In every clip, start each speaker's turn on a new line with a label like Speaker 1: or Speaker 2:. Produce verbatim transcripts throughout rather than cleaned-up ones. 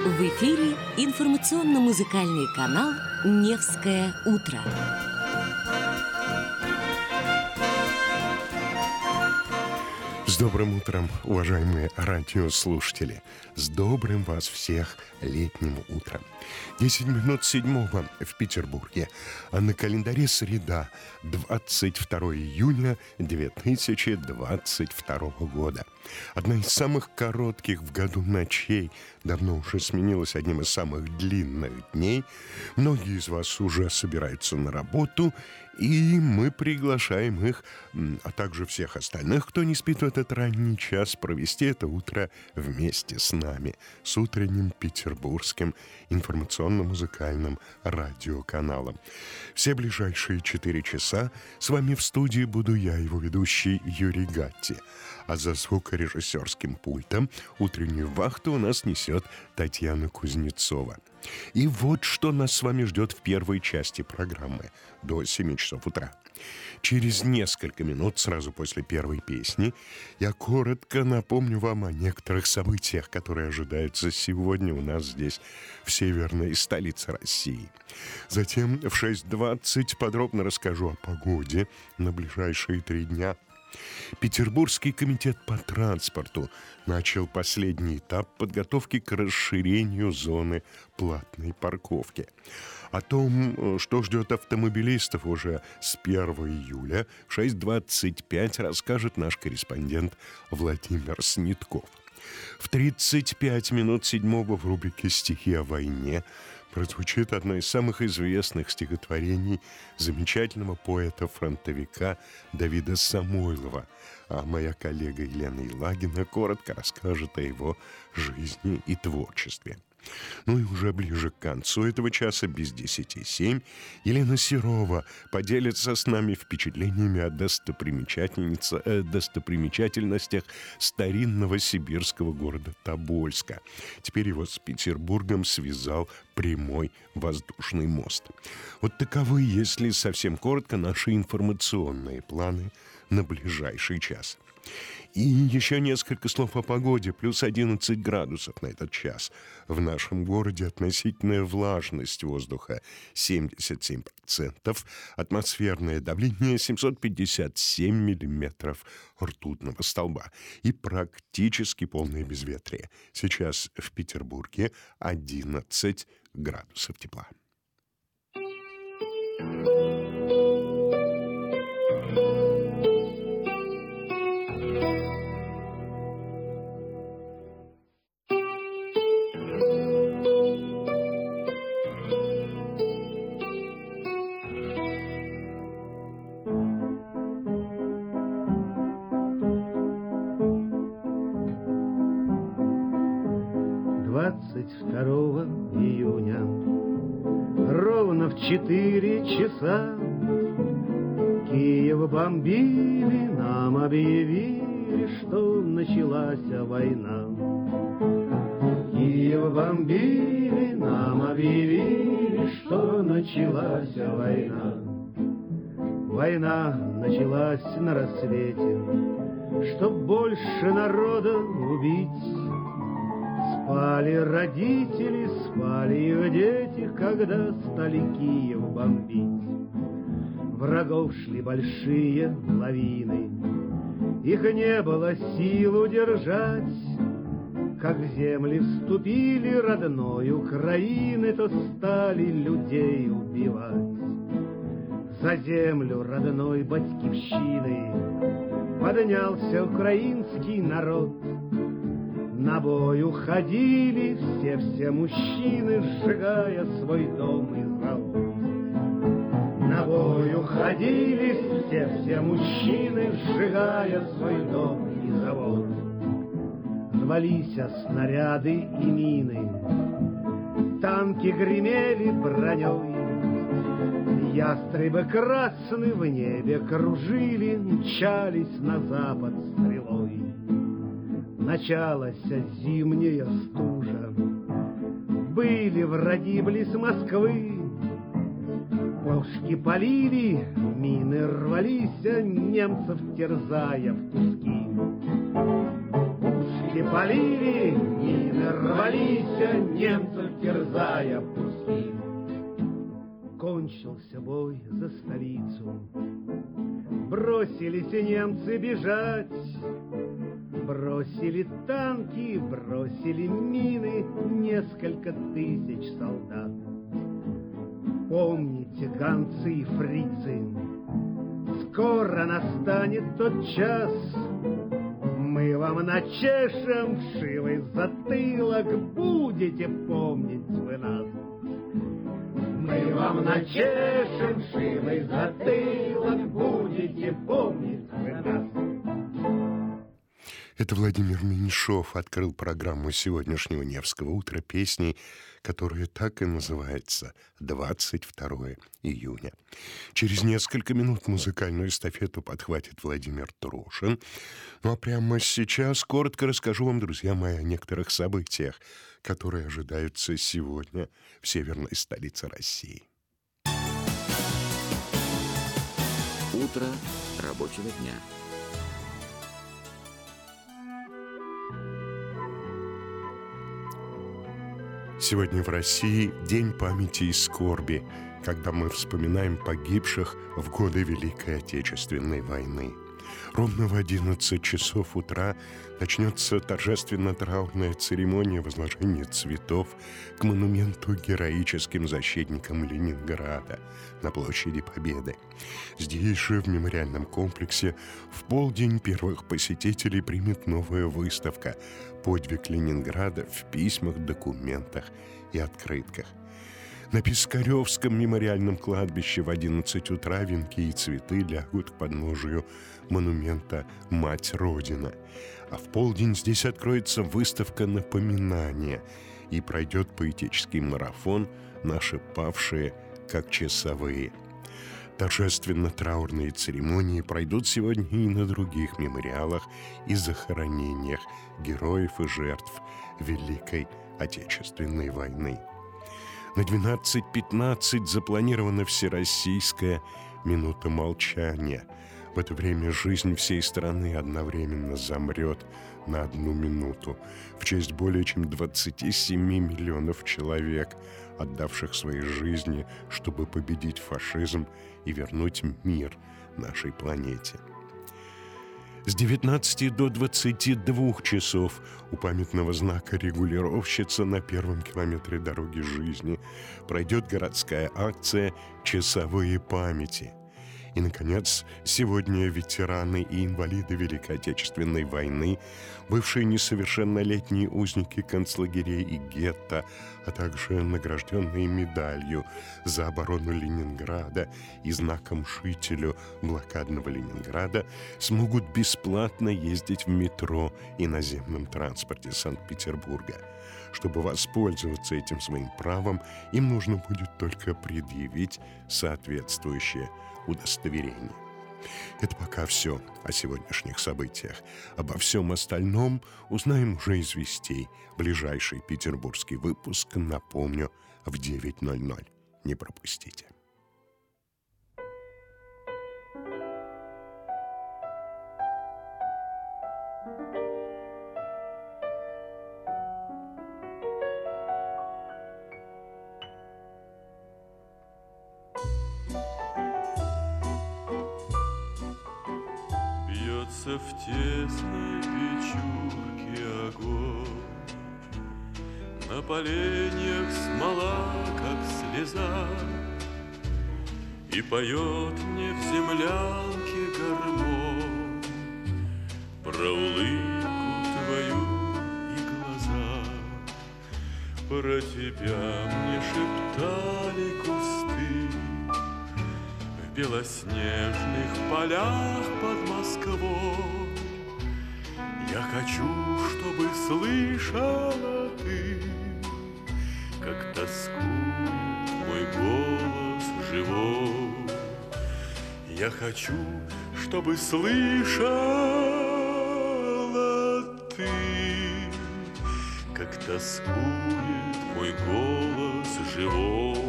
Speaker 1: В эфире информационно-музыкальный канал «Невское утро».
Speaker 2: С добрым утром, уважаемые радиослушатели! С добрым вас всех летним утром! десять минут седьмого в Петербурге, а на календаре среда, двадцать второе июня две тысячи двадцать второго года. Одна из самых коротких в году ночей давно уже сменилась одним из самых длинных дней. Многие из вас уже собираются на работу, и мы приглашаем их, а также всех остальных, кто не спит в этот ранний час, провести это утро вместе с нами, с утренним петербургским информационно-музыкальным радиоканалом. Все ближайшие четыре часа с вами в студии буду я, его ведущий Юрий Гатти, а за звукорежиссерским пультом утреннюю вахту у нас несет Татьяна Кузнецова. И вот что нас с вами ждет в первой части программы до семи часов утра. Через несколько минут, сразу после первой песни, я коротко напомню вам о некоторых событиях, которые ожидаются сегодня у нас здесь, в северной столице России. Затем в шесть двадцать подробно расскажу о погоде на ближайшие три дня. Петербургский комитет по транспорту начал последний этап подготовки к расширению зоны платной парковки. О том, что ждет автомобилистов уже с первого июля в шесть двадцать пять расскажет наш корреспондент Владимир Снитков. В тридцать пять минут седьмого в рубрике «Стихи о войне» прозвучит одно из самых известных стихотворений замечательного поэта-фронтовика Давида Самойлова, а моя коллега Елена Елагина коротко расскажет о его жизни и творчестве. Ну и уже ближе к концу этого часа, без десяти семь, Елена Серова поделится с нами впечатлениями о достопримечательнице- э, достопримечательностях старинного сибирского города Тобольска. Теперь его с Петербургом связал прямой воздушный мост. Вот таковы, если совсем коротко, наши информационные планы на ближайший час. И еще несколько слов о погоде. Плюс одиннадцать градусов на этот час. В нашем городе относительная влажность воздуха семьдесят семь процентов. Атмосферное давление семьсот пятьдесят семь миллиметров ртутного столба. И практически полное безветрие. Сейчас в Петербурге одиннадцать градусов тепла.
Speaker 3: двадцать второго июня ровно в четыре часа Киев бомбили, нам объявили, что началась война. Киев бомбили, нам объявили, что началась война. Война началась на рассвете, чтоб больше народа убить. Спали родители, спали их дети, когда стали Киев бомбить. Врагов шли большие лавины, их не было сил удержать. Как в земли вступили родной Украины, то стали людей убивать. За землю родной батькивщины поднялся украинский народ. На бой уходили все-все мужчины, сжигая свой дом и завод. На бой уходили все-все мужчины, сжигая свой дом и завод. Рвались снаряды и мины, танки гремели броней. Ястребы красные в небе кружили, мчались на запад стрелой. Началась зимняя стужа, были враги близ Москвы. Пушки полили, мины рвались, немцев терзая в куски. Пушки полили, мины рвались, Несся немцев, терзая пустынь. Кончился бой за столицу, бросились и немцы бежать, бросили танки, бросили мины, несколько тысяч солдат. Помните, гонцы и фрицы, скоро настанет тот час, мы вам начешем вшивый затылок, будете помнить вы нас. Мы вам начешем вшивый затылок, будете помнить вы нас.
Speaker 2: Это Владимир Меньшов открыл программу сегодняшнего Невского утра песней, которая так и называется «двадцать второе июня». Через несколько минут музыкальную эстафету подхватит Владимир Трошин. Ну а прямо сейчас коротко расскажу вам, друзья мои, о некоторых событиях, которые ожидаются сегодня в северной столице России.
Speaker 4: Утро рабочего дня.
Speaker 2: Сегодня в России День памяти и скорби, когда мы вспоминаем погибших в годы Великой Отечественной войны. Ровно в одиннадцать часов утра начнется торжественно-траурная церемония возложения цветов к монументу героическим защитникам Ленинграда на площади Победы. Здесь же, в мемориальном комплексе, в полдень первых посетителей примет новая выставка «Подвиг Ленинграда в письмах, документах и открытках». На Пискаревском мемориальном кладбище в одиннадцать утра венки и цветы лягут к подножию монумента «Мать Родина». А в полдень здесь откроется выставка напоминания и пройдет поэтический марафон «Наши павшие, как часовые». Торжественно-траурные церемонии пройдут сегодня и на других мемориалах и захоронениях героев и жертв Великой Отечественной войны. На двенадцать пятнадцать запланирована всероссийская минута молчания. В это время жизнь всей страны одновременно замрет на одну минуту в честь более чем двадцати семи миллионов человек, отдавших свои жизни, чтобы победить фашизм и вернуть мир нашей планете. С девятнадцати до двадцати двух часов у памятного знака «Регулировщица» на первом километре дороги жизни пройдет городская акция «Часовые памяти». И, наконец, сегодня ветераны и инвалиды Великой Отечественной войны, бывшие несовершеннолетние узники концлагерей и гетто, а также награжденные медалью за оборону Ленинграда и знаком «Шителю» блокадного Ленинграда, смогут бесплатно ездить в метро и наземном транспорте Санкт-Петербурга. Чтобы воспользоваться этим своим правом, им нужно будет только предъявить соответствующее удостоверение. Это пока все о сегодняшних событиях. Обо всем остальном узнаем уже из вестей. Ближайший петербургский выпуск, напомню, в девять ноль ноль. Не пропустите.
Speaker 5: В тесной печурке огонь, на поленьях смола, как слеза, и поет мне в землянке гармонь про улыбку твою и глаза. Про тебя мне шептали кусты в белоснежных полях под Москвой. Я хочу, чтобы слышала ты, как тоскует мой голос живой. Я хочу, чтобы слышала ты, как тоскует мой голос живой.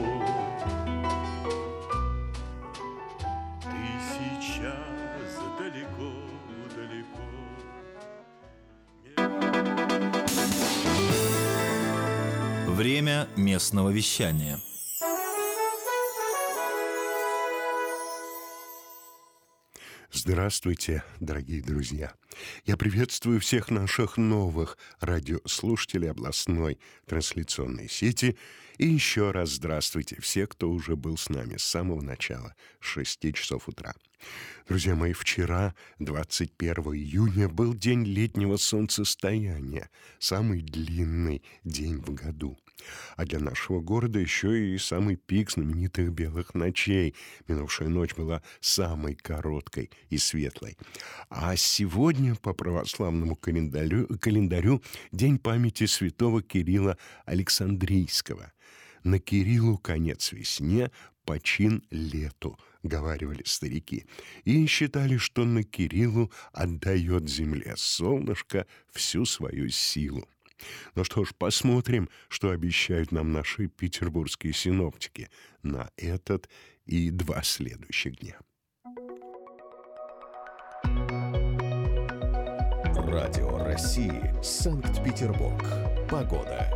Speaker 6: Время местного вещания.
Speaker 2: Здравствуйте, дорогие друзья! Я приветствую всех наших новых радиослушателей областной трансляционной сети. И еще раз здравствуйте все, кто уже был с нами с самого начала, с шести часов утра. Друзья мои, вчера, двадцать первого июня, был день летнего солнцестояния, самый длинный день в году. А для нашего города еще и самый пик знаменитых белых ночей. Минувшая ночь была самой короткой и светлой. А сегодня по православному календарю, календарю день памяти святого Кирилла Александрийского. На Кириллу конец весне, почин лету, говаривали старики. И считали, что на Кириллу отдает земле солнышко всю свою силу. Ну что ж, посмотрим, что обещают нам наши петербургские синоптики на этот и два следующих дня.
Speaker 7: Радио России, Санкт-Петербург. Погода.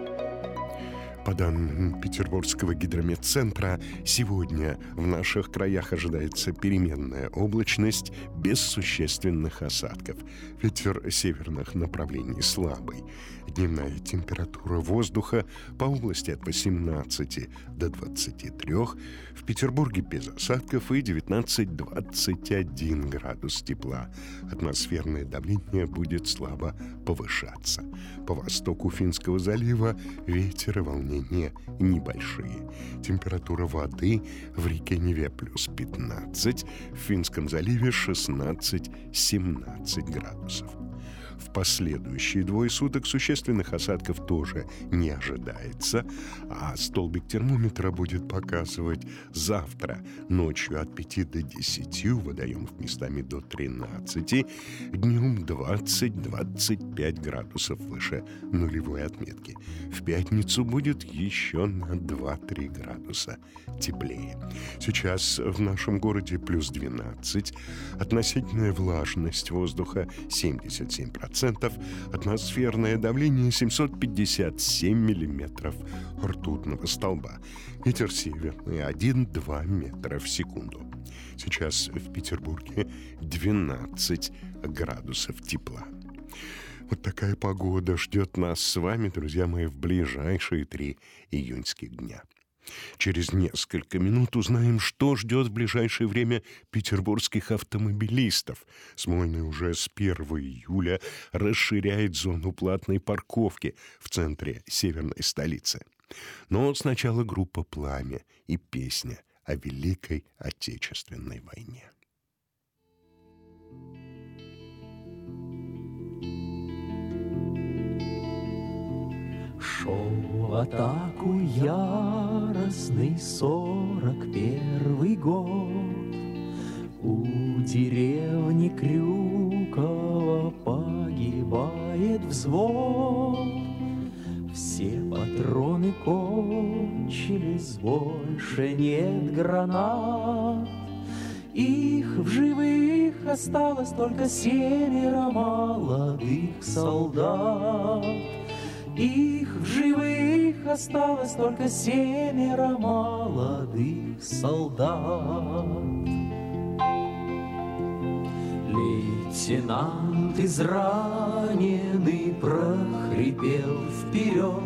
Speaker 2: По данным Петербургского гидрометцентра, сегодня в наших краях ожидается переменная облачность без существенных осадков. Ветер северных направлений слабый. Дневная температура воздуха по области от восемнадцати до двадцати трёх. В Петербурге без осадков и девятнадцать-двадцать один градус тепла. Атмосферное давление будет слабо повышаться. По востоку Финского залива ветер и волнение небольшие. Температура воды в реке Неве плюс пятнадцать, в Финском заливе шестнадцать-семнадцать градусов. В последующие двое суток существенных осадков тоже не ожидается, а столбик термометра будет показывать завтра ночью от пяти до десяти, у водоемов местами до тринадцати, днем двадцать-двадцать пять градусов выше нулевой отметки. В пятницу будет еще на два-три градуса теплее. Сейчас в нашем городе плюс двенадцать, относительная влажность воздуха семьдесят семь процентов, атмосферное давление семьсот пятьдесят семь миллиметров ртутного столба. Ветер северный один-два метра в секунду. Сейчас в Петербурге двенадцать градусов тепла. Вот такая погода ждет нас с вами, друзья мои, в ближайшие три июньских дня. Через несколько минут узнаем, что ждет в ближайшее время петербургских автомобилистов. Смольный уже с первого июля расширяет зону платной парковки в центре северной столицы. Но сначала группа «Пламя» и песня о Великой Отечественной войне.
Speaker 8: Шел в атаку яростный сорок первый год. У деревни Крюково погибает взвод. Все патроны кончились, больше нет гранат. Их в живых осталось только семеро молодых солдат. Их в живых осталось только семеро молодых солдат. Лейтенант израненный прохрипел вперед.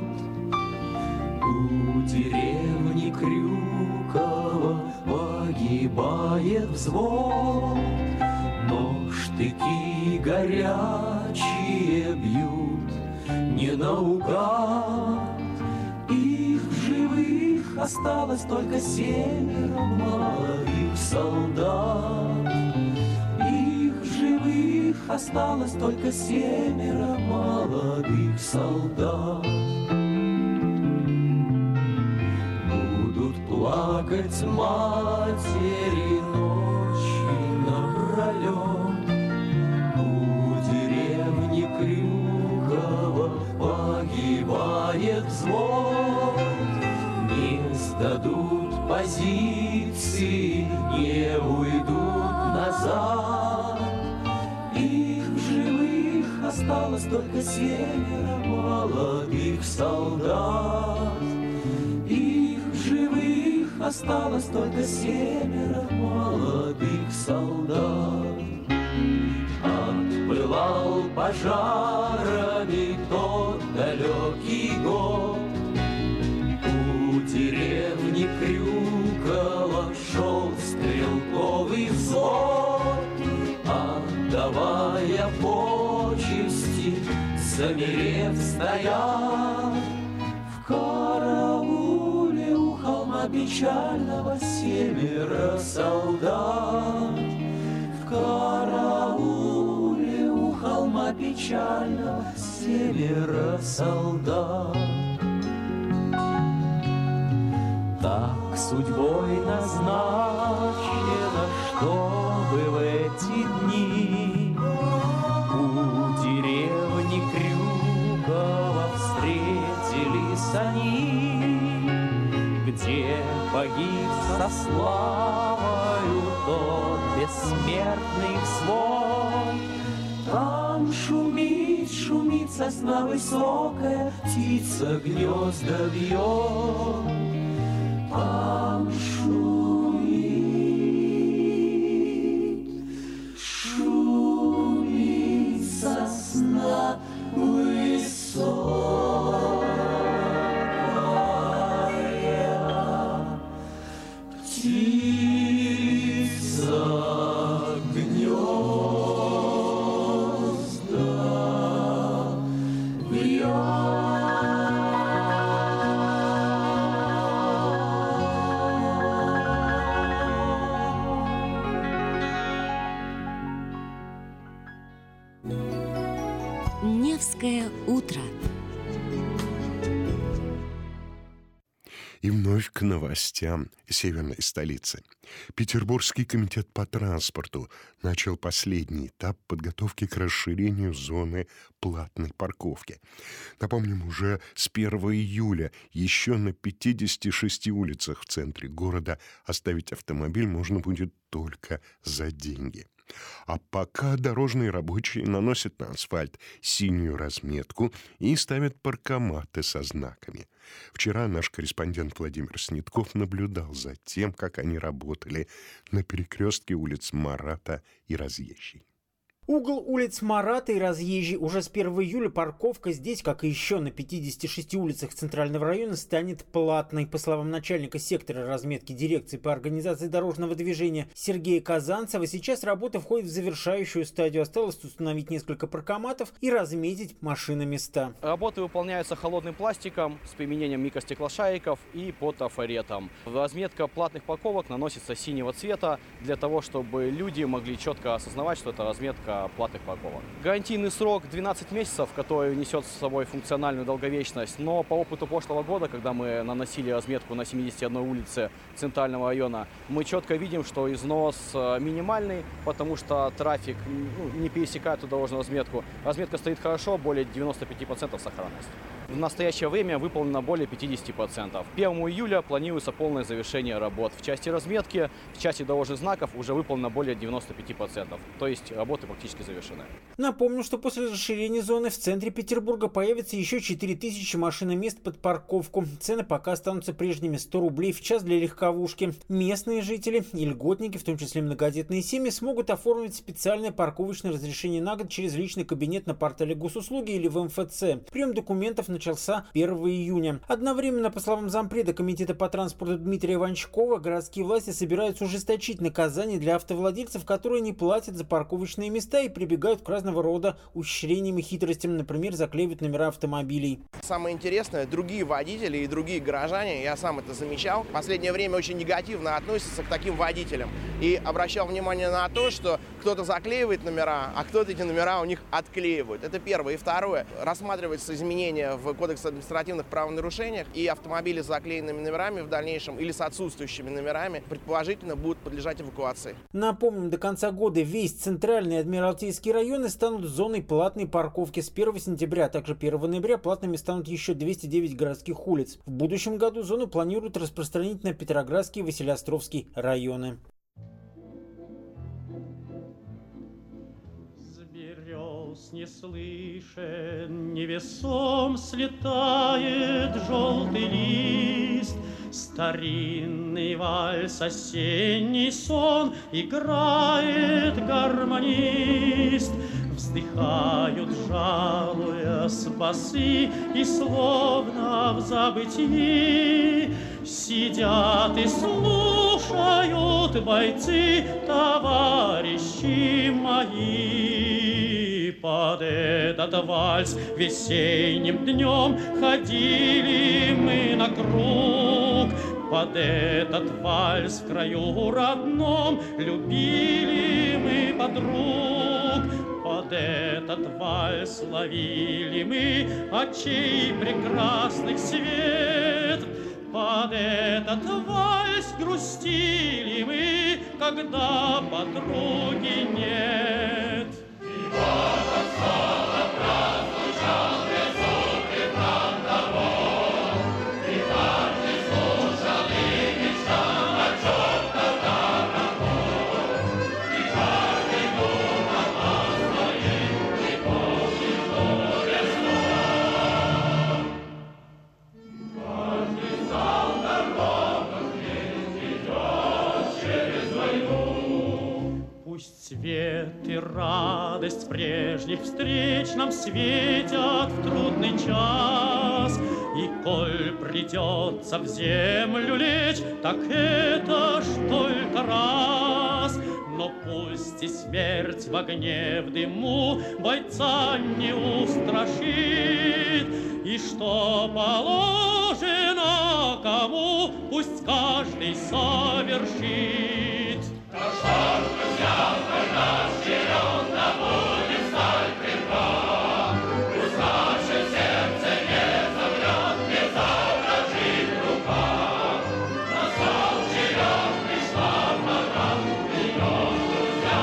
Speaker 8: У деревни Крюково погибает взвод, но штыки горячие бьют не наугад. Их в живых осталось только семеро молодых солдат. Их в живых осталось только семеро молодых солдат. Будут плакать матери ночи напролет. У деревни Крюково погибает взвод. Не сдадут позиции, не уйдут назад. Их в живых осталось только семеро молодых солдат. Их живых осталось только семеро молодых солдат. Отпылал пожарами тот далекий год. У деревни Крюкова шел стрелковый взвод, отдавая почести, замерев стоят. В карауле у холма печального семеро солдат. В карауле у холма печального семеро солдат. Так судьбой назначено, чтобы в эти дни у деревни Крюкова встретились они, где погиб со славою тот бессмертный взвод. Там шумит, шумит сосна высокая, птица гнезда вьет. Там шумит, шумит сосна высокая, птица гнезда вьет.
Speaker 1: Невское утро.
Speaker 2: И вновь к новостям северной столицы. Петербургский комитет по транспорту начал последний этап подготовки к расширению зоны платной парковки. Напомним, уже с первого июля еще на пятидесяти шести улицах в центре города оставить автомобиль можно будет только за деньги. А пока дорожные рабочие наносят на асфальт синюю разметку и ставят паркоматы со знаками. Вчера наш корреспондент Владимир Снитков наблюдал за тем, как они работали на перекрестке улиц Марата и Разъезжей.
Speaker 9: Угол улиц Марата и Разъезжей. Уже с первого июля парковка здесь, как и еще на пятидесяти шести улицах Центрального района, станет платной. По словам начальника сектора разметки дирекции по организации дорожного движения Сергея Казанцева, сейчас работа входит в завершающую стадию. Осталось установить несколько паркоматов и разметить машиноместа.
Speaker 10: Работы выполняются холодным пластиком с применением микростеклошариков и по трафаретам. Разметка платных парковок наносится синего цвета для того, чтобы люди могли четко осознавать, что это разметка платных парковок. Гарантийный срок двенадцать месяцев, который несет с собой функциональную долговечность, но по опыту прошлого года, когда мы наносили разметку на семидесяти одной улице Центрального района, мы четко видим, что износ минимальный, потому что трафик ну, не пересекает эту дорожную разметку. Разметка стоит хорошо, более девяноста пяти процентов сохранность. В настоящее время выполнено более пятидесяти процентов. первого июля планируется полное завершение работ. В части разметки, в части дорожных знаков уже выполнено более девяноста пяти процентов. То есть работы практически завершены.
Speaker 9: Напомню, что после расширения зоны в центре Петербурга появится еще четыре тысячи машиномест под парковку. Цены пока останутся прежними: сто рублей в час для легковушки. Местные жители и льготники, в том числе многодетные семьи, смогут оформить специальное парковочное разрешение на год через личный кабинет на портале госуслуги или в эм эф цэ. Прием документов начался первого июня. Одновременно, по словам зампреда комитета по транспорту Дмитрия Ванчкова, городские власти собираются ужесточить наказания для автовладельцев, которые не платят за парковочные места и прибегают к разного рода ухищрениям и хитростям, например, заклеивают номера автомобилей.
Speaker 11: Самое интересное, другие водители и другие горожане, я сам это замечал, в последнее время очень негативно относятся к таким водителям. И обращал внимание на то, что кто-то заклеивает номера, а кто-то эти номера у них отклеивает. Это первое. И второе, рассматривается изменение в Кодекс об административных правонарушениях, и автомобили с заклеенными номерами в дальнейшем или с отсутствующими номерами предположительно будут подлежать эвакуации.
Speaker 9: Напомним, до конца года весь центральный и Адмиралтейский районы станут зоной платной парковки. С первого сентября, а также первого ноября платными станут еще двести девять городских улиц. В будущем году зону планируют распространить на Петроградский и Василеостровский районы.
Speaker 8: С берез
Speaker 12: Не слышен, невесом слетает желтый лист, старинный вальс, осенний сон играет гармонист. Вздыхают, жалуя басы, и словно в забытии сидят и слушают бойцы, товарищи мои. Под этот вальс весенним днем ходили мы на круг. Под этот вальс в краю родном любили мы подруг. Под этот вальс ловили мы очей прекрасных свет. Под этот вальс грустили мы, когда подруги нет. И вот он снова прозвучал безумный нам того. И каждый слушал и мечтал о чем-то дорогом. И каждый думал о своей любовной весной. Каждый знал дорогу, где идет через войну. Пусть свет и радость прежних встреч нам светят в трудный час. И коль придется в землю лечь, так это ж только раз. Но пусть и смерть в огне, в дыму бойца не устрашит. И что положено кому, пусть каждый совершит. Да что ж, друзья, наш вперед, да будет сталь крепка. Пусть наше сердце не замрет, не задрожит рука. Настал черед, пришла пора, идем, друзья,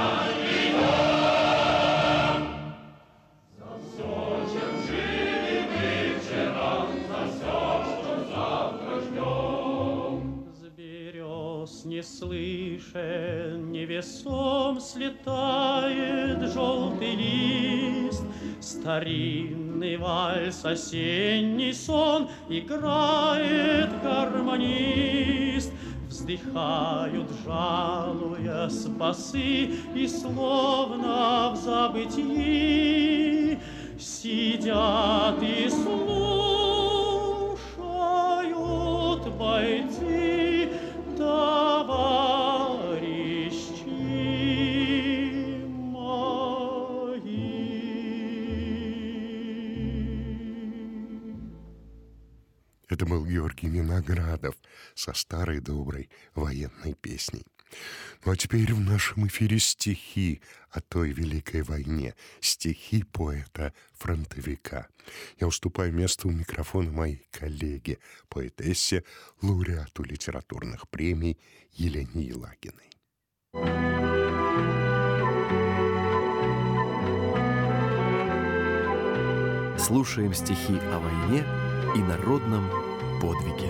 Speaker 12: идем. За все, чем жили мы вчера, за все, что завтра ждем. С берез не слышен, невесом слетает желтый лист. Старинный вальс, осенний сон играет гармонист. Вздыхают, жалуя басы, и словно в забытии сидят и слушают бойцы, товарищи мои.
Speaker 2: Это был Георгий Виноградов со старой доброй военной песней. Ну а теперь в нашем эфире стихи о той Великой войне, стихи поэта-фронтовика. Я уступаю место у микрофона моей коллеге, поэтессе, лауреату литературных премий Елене Елагиной.
Speaker 13: Слушаем стихи о войне и народном подвиге.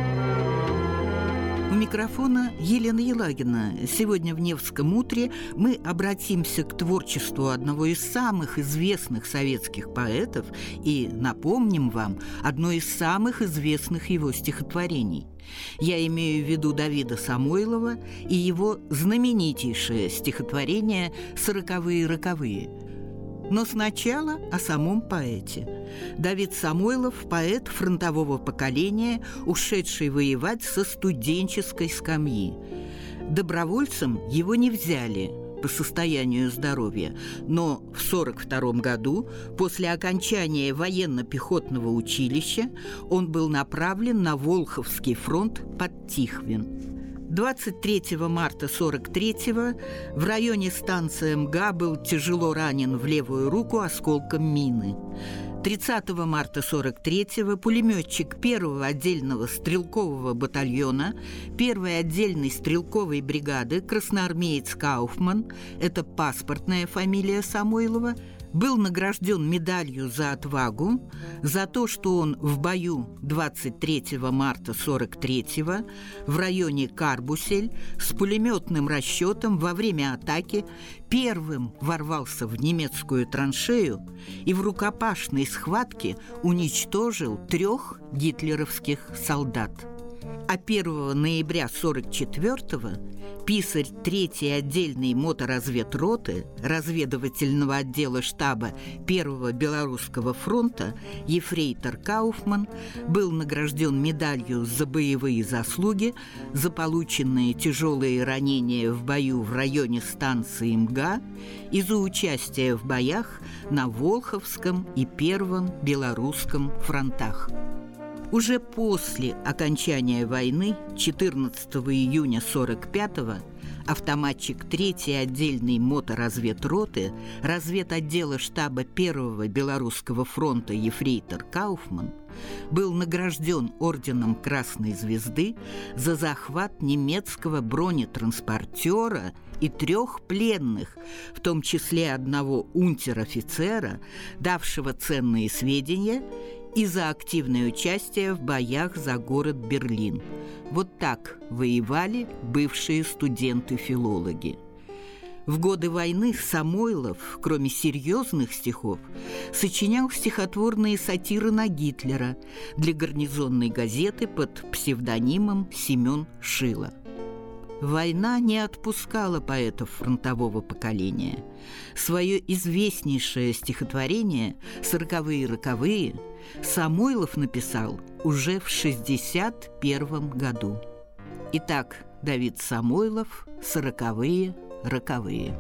Speaker 14: У микрофона Елена Елагина. Сегодня в Невском утре мы обратимся к творчеству одного из самых известных советских поэтов и напомним вам одно из самых известных его стихотворений. Я имею в виду Давида Самойлова и его знаменитейшее стихотворение «Сороковые роковые». Но сначала о самом поэте. Давид Самойлов – поэт фронтового поколения, ушедший воевать со студенческой скамьи. Добровольцем его не взяли по состоянию здоровья, но в сорок втором году, после окончания военно-пехотного училища, он был направлен на Волховский фронт под Тихвин. двадцать третьего марта сорок третьего в районе станции МГА был тяжело ранен в левую руку осколком мины. тридцатого марта сорок третьего пулеметчик первого отдельного стрелкового батальона первой отдельной стрелковой бригады красноармеец Кауфман, это паспортная фамилия Самойлова, Был награжден медалью за отвагу, за то, что он в бою двадцать третьего марта сорок третьего в районе Карбусель с пулеметным расчетом во время атаки первым ворвался в немецкую траншею и в рукопашной схватке уничтожил трех гитлеровских солдат. А первого ноября сорок четвертого писарь третьей отдельной моторазведроты разведывательного отдела штаба первого Белорусского фронта ефрейтор Кауфман был награжден медалью за боевые заслуги, за полученные тяжелые ранения в бою в районе станции МГА и за участие в боях на Волховском и Первом Белорусском фронтах. Уже после окончания войны, четырнадцатого июня сорок пятого, автоматчик третьей отдельной моторазведроты разведотдела штаба Первого Белорусского фронта ефрейтор Кауфман был награжден орденом Красной Звезды за захват немецкого бронетранспортера и трех пленных, в том числе одного унтер-офицера, давшего ценные сведения, и за активное участие в боях за город Берлин. Вот так воевали бывшие студенты-филологи. В годы войны Самойлов, кроме серьезных стихов, сочинял стихотворные сатиры на Гитлера для гарнизонной газеты под псевдонимом Семен Шило. Война не отпускала поэтов фронтового поколения. Свое известнейшее стихотворение «Сороковые роковые» Самойлов написал уже в шестьдесят первом году. Итак, Давид Самойлов «Сороковые роковые».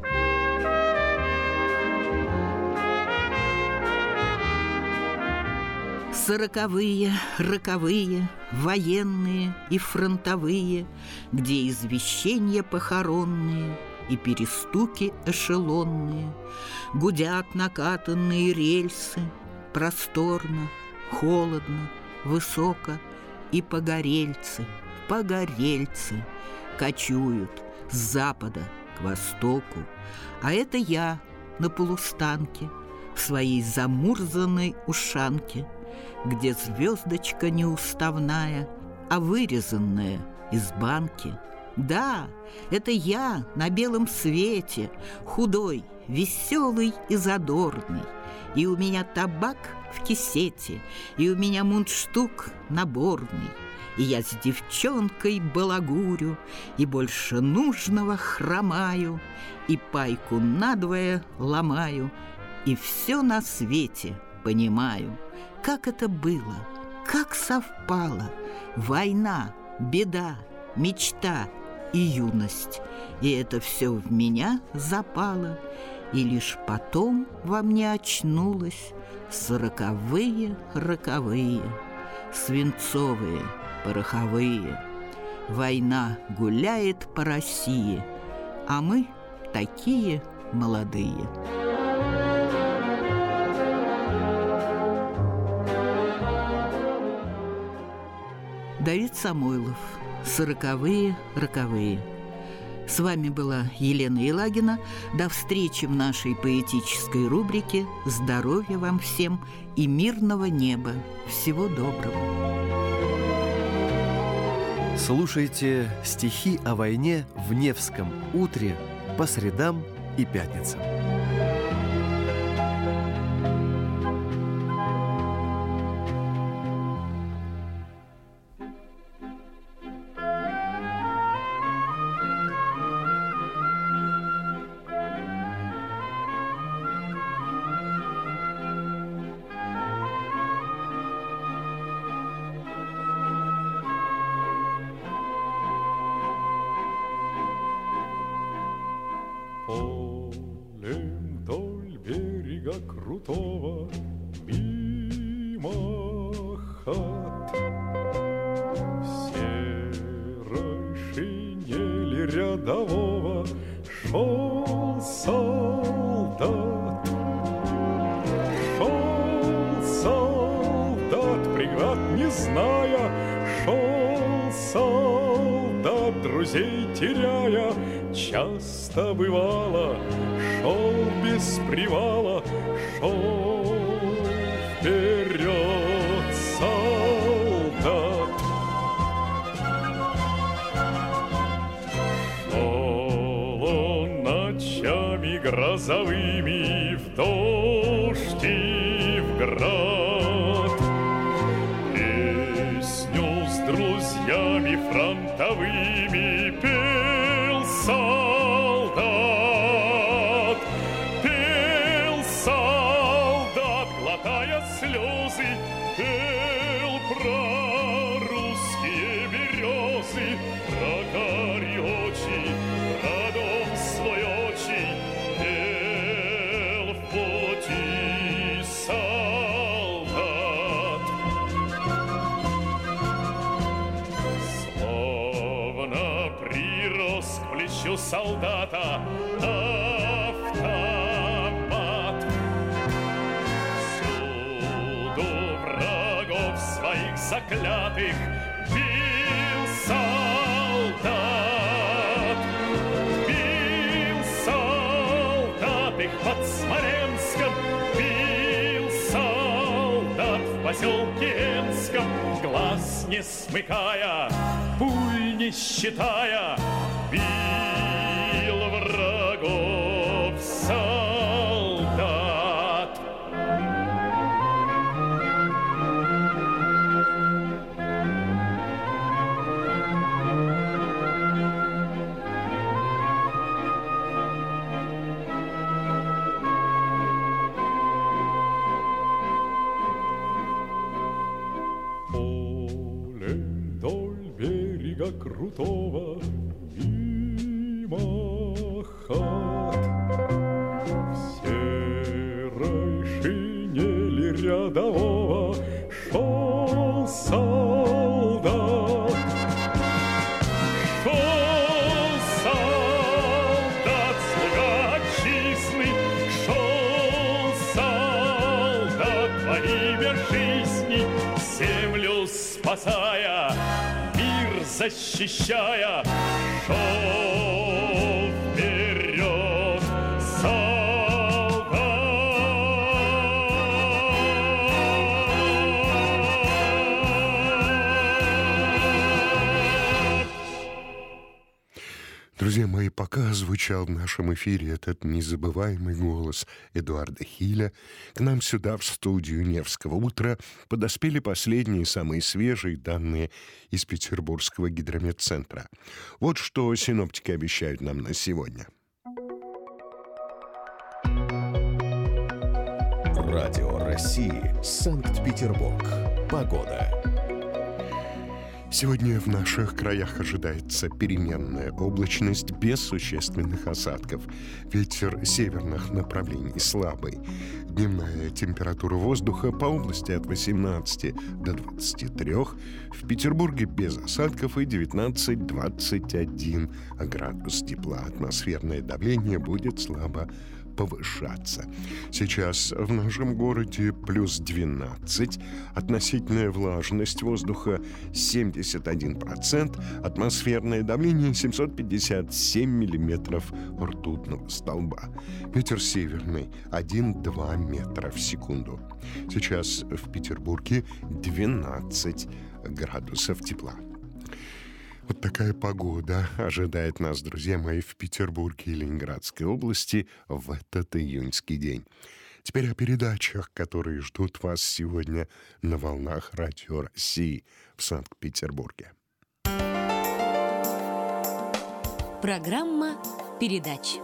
Speaker 14: Сороковые, роковые, военные и фронтовые, где извещения похоронные и перестуки эшелонные, гудят накатанные рельсы, просторно, холодно, высоко, и погорельцы, погорельцы кочуют с запада к востоку, а это я на полустанке в своей замурзанной ушанке, где звездочка неуставная, а вырезанная из банки. Да, это я на белом свете, худой, веселый и задорный, и у меня табак в кисете, и у меня мундштук наборный, и я с девчонкой балагурю, и больше нужного хромаю, и пайку надвое ломаю, и все на свете понимаю. Как это было, как совпало война, беда, мечта и юность. И это все в меня запало, и лишь потом во мне очнулось сороковые роковые, свинцовые, пороховые. Война гуляет по России, а мы такие молодые. Давид Самойлов «Сороковые роковые». С вами была Елена Елагина. До встречи в нашей поэтической рубрике. Здоровья вам всем и мирного неба. Всего доброго.
Speaker 13: Слушайте стихи о войне в Невском утре по средам и пятницам.
Speaker 12: Полем вдоль берега крутого, мимо хат, в серой шинели рядового шел солдат. Шел солдат, преград не зная, шел солдат, друзей теряя, часто бывало, шел без привала, шел вперед солдат. Шел он ночами грозовыми в дождь и в град, песню с друзьями фронтовыми пел солдат, пел солдат, глотая слезы, пел про русские березы, про карие очи, про дом свой очи, пел в пути солдат. Словно прирос к плечу солдата автомат, всюду врагов своих заклятых бил солдат, бил солдат их под Смоленском, бил солдат в поселке Энском, глаз не смыкая, пуль не считая, бил врагов солдат. Поле вдоль берега крутого, мимо хат, в серой шинели рядового шел солдат. Шел солдат, слуга отчизны, шел солдат во имя жизни, землю спасая, мир защищая, шел вперед солдат.
Speaker 2: Друзья мои, пока звучал в нашем эфире этот незабываемый голос Эдуарда Хиля, к нам сюда, в студию «Невского утра», подоспели последние, самые свежие данные из Петербургского гидрометцентра. Вот что синоптики обещают нам на сегодня.
Speaker 7: Радио России, Санкт-Петербург. Погода.
Speaker 2: Сегодня в наших краях ожидается переменная облачность без существенных осадков. Ветер северных направлений слабый. Дневная температура воздуха по области от восемнадцати до двадцати трёх. В Петербурге без осадков и девятнадцать-двадцать один градус тепла. Атмосферное давление будет слабо повышаться. Сейчас в нашем городе плюс двенадцать, относительная влажность воздуха семьдесят один процент, атмосферное давление семьсот пятьдесят семь миллиметров ртутного столба. Ветер северный один-два метра в секунду. Сейчас в Петербурге двенадцать градусов тепла. Вот такая погода ожидает нас, друзья мои, в Петербурге и Ленинградской области в этот июньский день. Теперь о передачах, которые ждут вас сегодня на волнах Радио России в Санкт-Петербурге.
Speaker 1: Программа передач.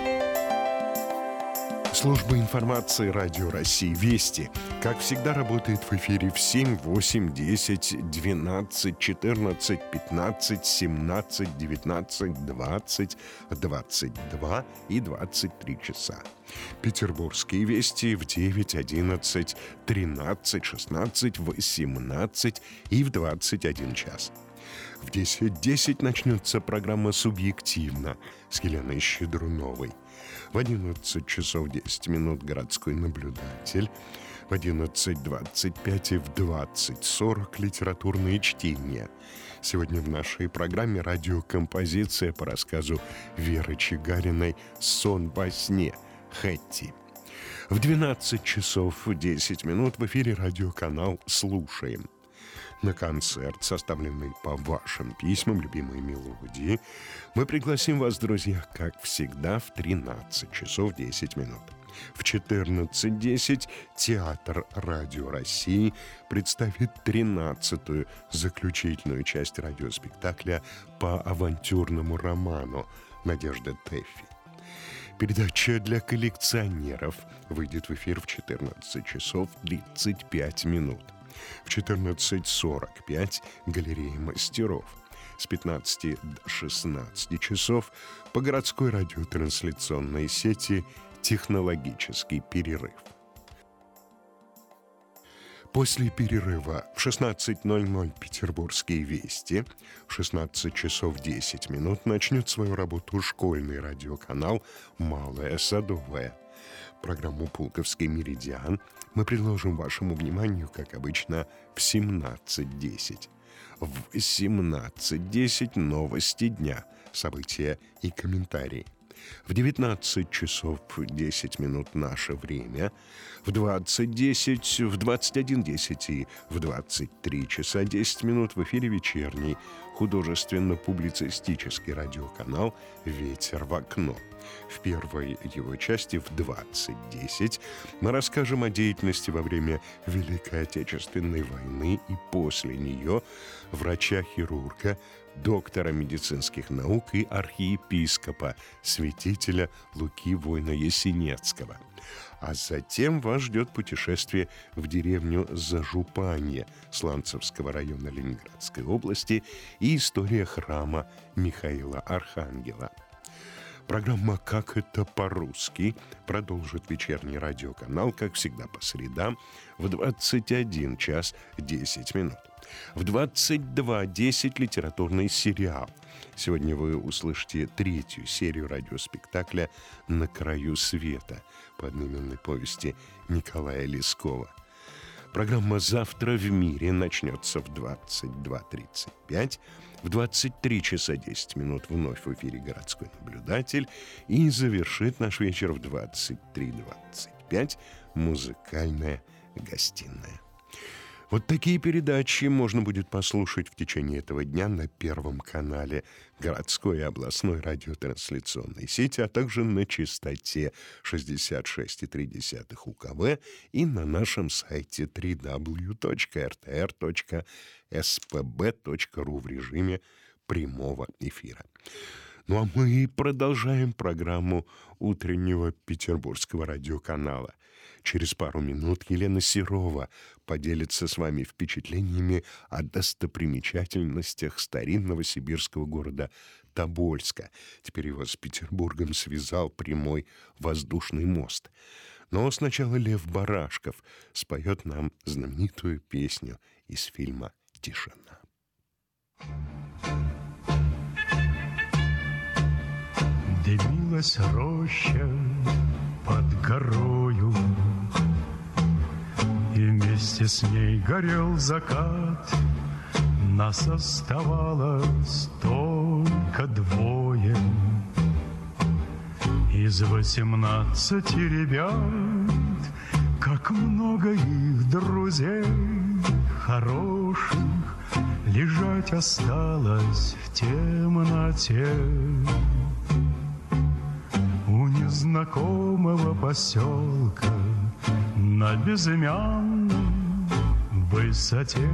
Speaker 2: Служба информации Радио России «Вести», как всегда, работает в эфире в семь, восемь, десять, двенадцать, четырнадцать, пятнадцать, семнадцать, девятнадцать, двадцать, двадцать два и двадцать три часа. Петербургские «Вести» в девять, одиннадцать, тринадцать, шестнадцать, восемнадцать и в двадцать один час. В десять десять начнется программа «Субъективно» с Еленой Щедруновой. В одиннадцать часов десять минут «Городской наблюдатель». В одиннадцать двадцать пять и в двадцать сорок литературные чтения. Сегодня в нашей программе радиокомпозиция по рассказу Веры Чигариной «Сон во сне» Хэтти. В двенадцать часов десять минут в эфире радиоканал «Слушаем». На концерт, составленный по вашим письмам, любимые мелодии, мы пригласим вас, друзья, как всегда, в тринадцать часов десять минут. В четырнадцать десять Театр Радио России представит тринадцатую заключительную часть радиоспектакля по авантюрному роману Надежды Тэффи. Передача для коллекционеров выйдет в эфир в четырнадцать часов тридцать пять минут. В четырнадцать сорок пять «Галерея мастеров». С пятнадцати до шестнадцати часов по городской радиотрансляционной сети «Технологический перерыв». После перерыва в шестнадцать ноль ноль «Петербургские вести», в шестнадцать часов десять минут начнет свою работу школьный радиоканал «Малая Садовая». Программу «Пулковский меридиан» мы предложим вашему вниманию, как обычно, в семнадцать десять. В семнадцать десять новости дня, события и комментарии. В девятнадцать часов десять минут наше время, в двадцать десять, в двадцать один десять и в двадцать три часа десять минут в эфире вечерний художественно-публицистический радиоканал «Ветер в окно». В первой его части в двадцать десять мы расскажем о деятельности во время Великой Отечественной войны и после нее врача-хирурга, доктора медицинских наук и архиепископа, святителя Луки Войно-Ясенецкого. А затем вас ждет путешествие в деревню Зажупанье Сланцевского района Ленинградской области и история храма Михаила Архангела. Программа «Как это по-русски» продолжит вечерний радиоканал, как всегда, по средам в двадцать один час десять минут. В двадцать два десять литературный сериал. Сегодня вы услышите третью серию радиоспектакля «На краю света» по одноименной повести Николая Лескова. Программа «Завтра в мире» начнется в двадцать два тридцать пять. В двадцать три часа десять минут вновь в эфире «Городской наблюдатель» и завершит наш вечер в двадцать три двадцать пять «Музыкальная гостиная». Вот такие передачи можно будет послушать в течение этого дня на Первом канале городской и областной радиотрансляционной сети, а также на частоте шестьдесят шесть и три десятых УКВ и на нашем сайте дабл ю дабл ю дабл ю точка эр тэ эр точка эс пэ бэ точка ру в режиме прямого эфира. Ну а мы продолжаем программу утреннего петербургского радиоканала. Через пару минут Елена Серова поделится с вами впечатлениями о достопримечательностях старинного сибирского города Тобольска. Теперь его с Петербургом связал прямой воздушный мост. Но сначала Лев Барашков споет нам знаменитую песню из фильма «Тишина».
Speaker 15: Дымилась роща под горою, и вместе с ней горел закат. Нас оставалось только двое из восемнадцати ребят. Как много их друзей хороших лежать осталось в темноте у незнакомого поселка на безымянной высоте.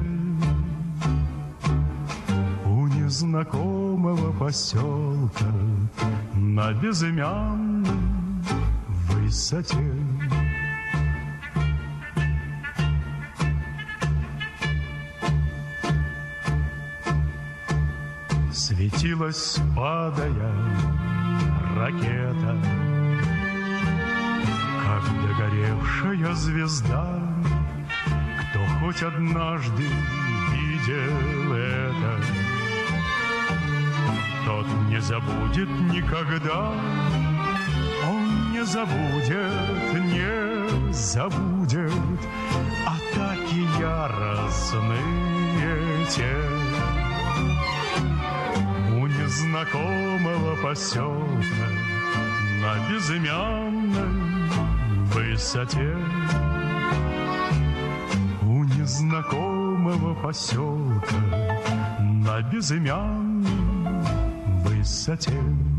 Speaker 15: У незнакомого поселка на безымянной высоте. Светилась, падая, ракета, как догоревшая звезда. Кто хоть однажды видел это, тот не забудет никогда. Он не забудет, не забудет лесные те. У незнакомого поселка на безымянной высоте. У незнакомого поселка на безымянной высоте.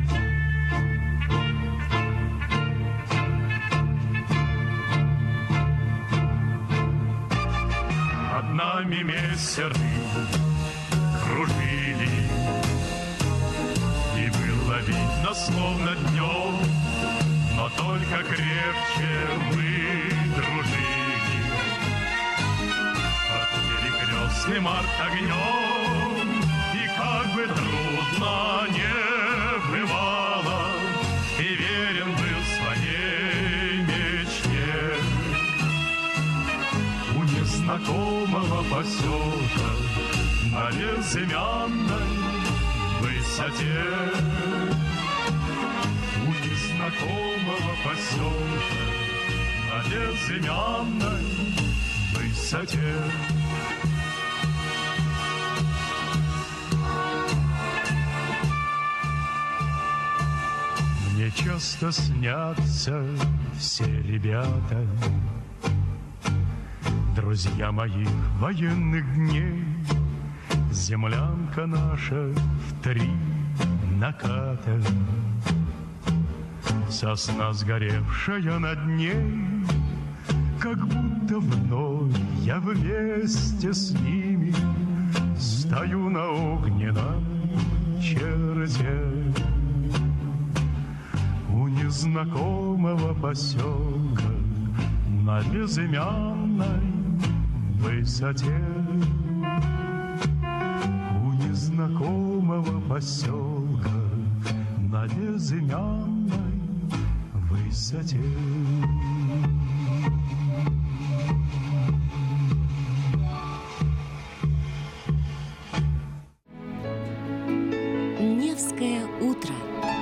Speaker 15: Над нами мессеры кружили, и было видно, словно днем, но только крепче мы дружили. Под перекрестным артогнем, и как бы трудно не бывало, и верен был своей мечте. У незнакомого поселка на безымянной высоте. У незнакомого поселка на безымянной высоте. Мне часто снятся все ребята, друзья моих военных дней. Землянка наша в три наката, сосна сгоревшая над ней, как будто вновь я вместе с ними стою на огненном черте. У незнакомого поселка на безымянной высоте. У незнакомого поселка на безымянной высоте.
Speaker 1: Невское утро.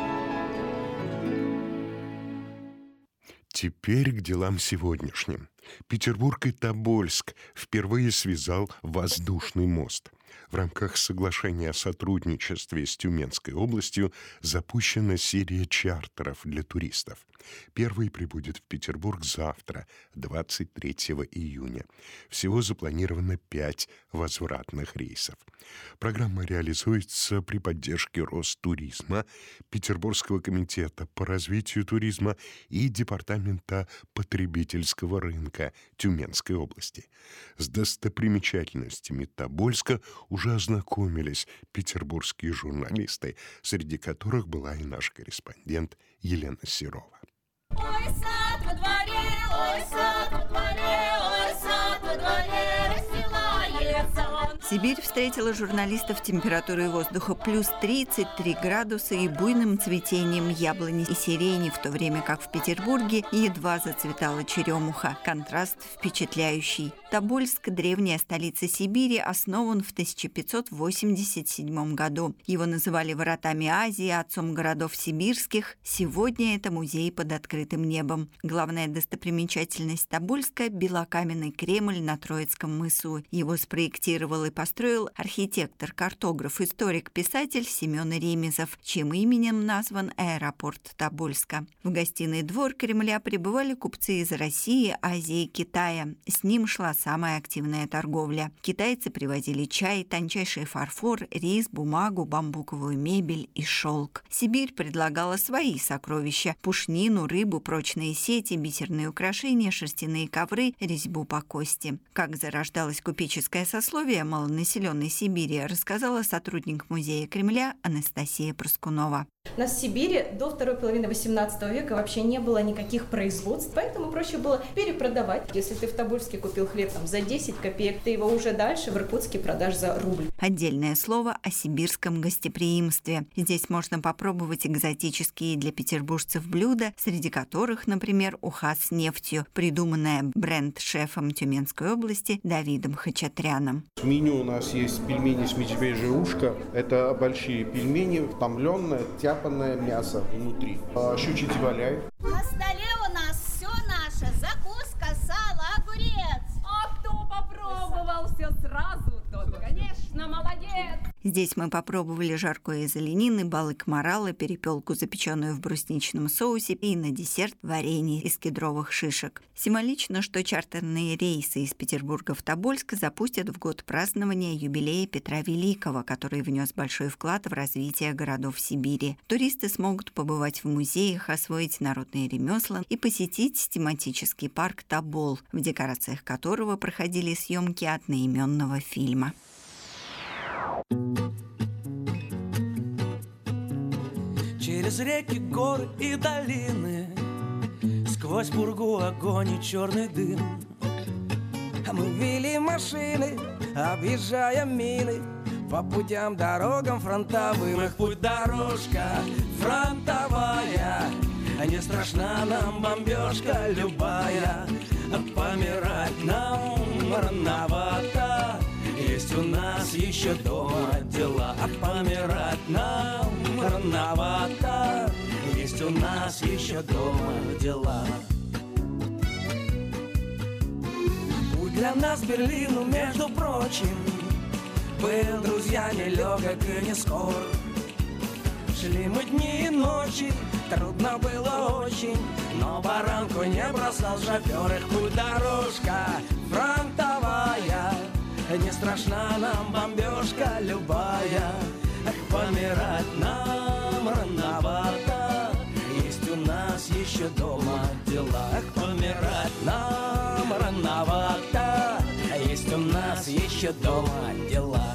Speaker 2: Теперь к делам сегодняшним. Петербург и Тобольск впервые связал воздушный мост. В рамках соглашения о сотрудничестве с Тюменской областью запущена серия чартеров для туристов. Первый прибудет в Петербург завтра, двадцать третьего июня. Всего запланировано пять возвратных рейсов. Программа реализуется при поддержке Ростуризма, Петербургского комитета по развитию туризма и Департамента потребительского рынка Тюменской области. С достопримечательностями Тобольска уже ознакомились петербургские журналисты, среди которых была и наш корреспондент Елена Серова.
Speaker 8: Ой, сад во дворе, ой, сад во дворе, ой, сад во дворе, расстилается он.
Speaker 16: Сибирь встретила журналистов температурой воздуха плюс тридцать три градуса и буйным цветением яблони и сирени, в то время как в Петербурге едва зацветала черемуха. Контраст впечатляющий. Тобольск, древняя столица Сибири, основан в тысяча пятьсот восемьдесят седьмом году. Его называли воротами Азии, отцом городов сибирских. Сегодня это музей под открытым небом. Главная достопримечательность Тобольска – белокаменный Кремль на Троицком мысу. Его спроектировал и построил архитектор, картограф, историк, писатель Семен Ремезов, чьим именем назван аэропорт Тобольска. В гостиный двор Кремля прибывали купцы из России, Азии и Китая. С ним шла самая активная торговля. Китайцы привозили чай, тончайший фарфор, рис, бумагу, бамбуковую мебель и шелк. Сибирь предлагала свои сокровища – пушнину, рыбу, прочные сети, бисерные украшения, шерстяные ковры, резьбу по кости. Как зарождалось купеческое сословие малонаселенной Сибири, рассказала сотрудник музея Кремля Анастасия Проскунова.
Speaker 17: У нас в Сибири до второй половины восемнадцатого века вообще не было никаких производств, поэтому проще было перепродавать. Если ты в Тобольске купил хлеб там, за десять копеек, ты его уже дальше в Иркутске продашь за рубль.
Speaker 16: Отдельное слово о сибирском гостеприимстве. Здесь можно попробовать экзотические для петербуржцев блюда, среди которых, например, уха с нефтью, придуманная бренд-шефом Тюменской области Давидом Хачатряном.
Speaker 18: В меню у нас есть пельмени с медвежье ушко. Это большие пельмени, томленное, тяпанное мясо внутри. Щучий тиваляй.
Speaker 8: На столе у нас все наше. Закуска, сало, огурец.
Speaker 19: А кто попробовал все сразу?
Speaker 8: молодец!
Speaker 16: Здесь мы попробовали жаркое из оленины, балык морала, перепелку, запеченную в брусничном соусе, и на десерт варенье из кедровых шишек. Символично, что чартерные рейсы из Петербурга в Тобольск запустят в год празднования юбилея Петра Великого, который внес большой вклад в развитие городов Сибири. Туристы смогут побывать в музеях, освоить народные ремесла и посетить тематический парк Тобол, в декорациях которого проходили съемки одноименного фильма.
Speaker 19: Через реки, горы и долины, сквозь пургу, огонь и черный дым, мы вели машины, объезжая мины, по путям, дорогам фронтовым. Эх, путь дорожка фронтовая, не страшна нам бомбежка любая, помирать нам рановато. Есть у нас еще дома дела, а помирать нам рановато. Есть у нас еще дома дела. Путь для нас Берлину, между прочим, был, друзья, нелегок и не скор. Шли мы дни и ночи, трудно было очень, но баранку не бросал шофер. Их путь дорожка фронтовая, не страшна нам бомбежка любая. Эх, помирать нам рановато. Есть у нас еще дома дела. Эх, помирать нам рановато. Есть у нас еще дома дела.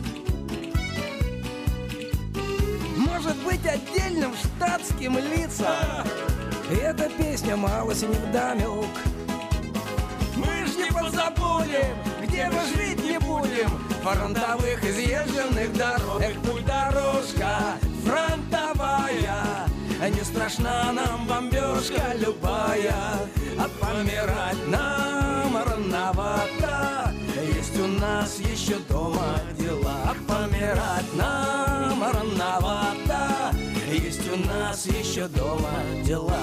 Speaker 19: Может быть, отдельным штатским лицам эта песня мало невдомек. Мы ж не позабудем, где мы жить не будем, фронтовых изъезженных дорог. Эх, путь дорожка фронтовая, не страшна нам бомбежка любая, а помирать нам рановато. Есть у нас еще дома дела, а помирать нам рановато. Есть у нас еще дома дела.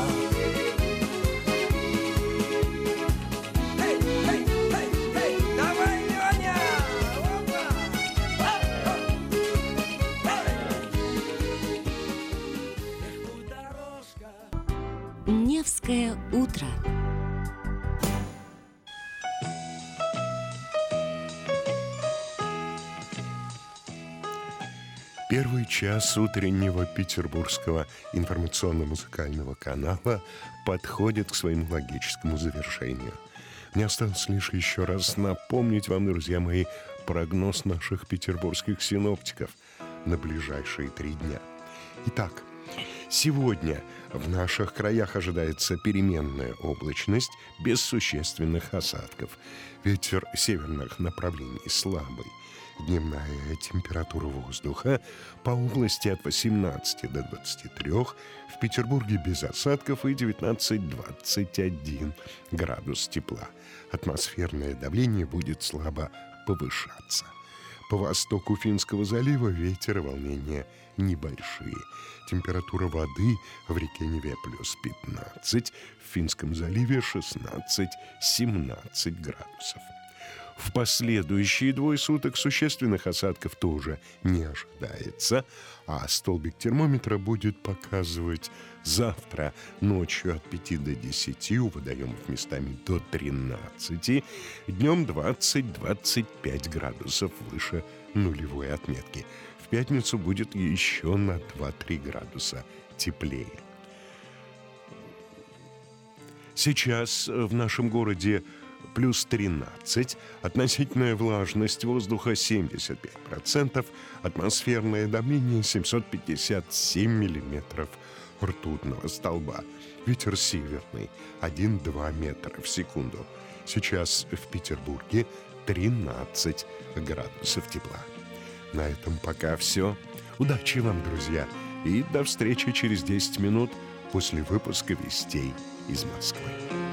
Speaker 1: Невское утро.
Speaker 2: Первый час утреннего петербургского информационно-музыкального канала подходит к своему логическому завершению. Мне осталось лишь еще раз напомнить вам, друзья мои, прогноз наших петербургских синоптиков на ближайшие три дня. Итак, сегодня в наших краях ожидается переменная облачность без существенных осадков. Ветер северных направлений слабый. Дневная температура воздуха по области от восемнадцати до двадцати трёх, в Петербурге без осадков и девятнадцать-двадцать один градус тепла. Атмосферное давление будет слабо повышаться. По востоку Финского залива ветер и волнения небольшие. Температура воды в реке Неве плюс пятнадцать, в Финском заливе шестнадцать-семнадцать градусов. В последующие двое суток существенных осадков тоже не ожидается, а столбик термометра будет показывать завтра ночью от пяти до десяти, у водоемов местами до тринадцати, днем двадцать-двадцать пять градусов выше нулевой отметки. В пятницу будет еще на два-три градуса теплее. Сейчас в нашем городе плюс тринадцать, относительная влажность воздуха семьдесят пять процентов, атмосферное давление семьсот пятьдесят семь миллиметров ртутного столба. Ветер северный один-два метра в секунду. Сейчас в Петербурге тринадцать градусов тепла. На этом пока все. Удачи вам, друзья, и до встречи через десять минут после выпуска вестей из Москвы.